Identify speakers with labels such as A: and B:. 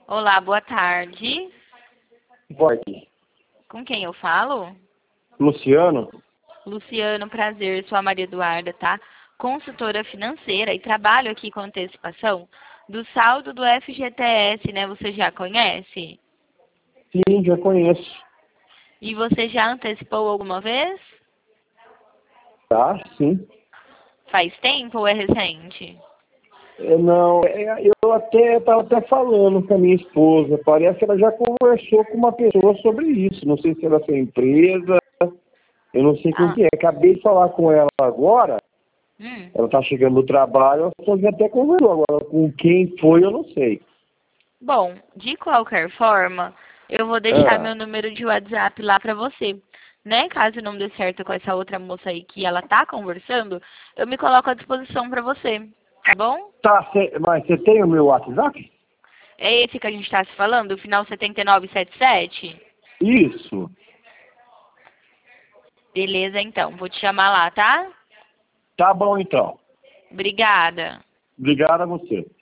A: Olá, boa tarde.
B: Pode.
A: Com quem eu falo?
B: Luciano?
A: Luciano, prazer. Sou a Maria Eduarda, tá? Consultora financeira e trabalho aqui com antecipação do saldo do FGTS, né? Você já conhece?
B: Sim, já conheço.
A: E você já antecipou alguma vez?
B: Tá, sim.
A: Faz tempo ou é recente?
B: Não, eu estava até falando com a minha esposa. Parece que ela já conversou com uma pessoa sobre isso. Não sei se era sua empresa, eu não sei com
A: Ah,
B: quem é. Acabei de falar com ela agora.
A: hum.
B: Ela está chegando no trabalho, a esposa até conversou. Agora, com quem foi, eu não sei.
A: Bom, de qualquer forma, eu vou deixar
B: Ah,
A: meu número de WhatsApp lá pra você. Né? Caso não dê certo com essa outra moça aí que ela tá conversando, eu me coloco à disposição pra você, tá bom?
B: tá, mas você tem o meu WhatsApp?
A: É esse que a gente tá se falando, o final 7977?
B: Isso.
A: Beleza, então. Vou te chamar lá, tá?
B: Tá bom, então.
A: Obrigada.
B: Obrigado a você.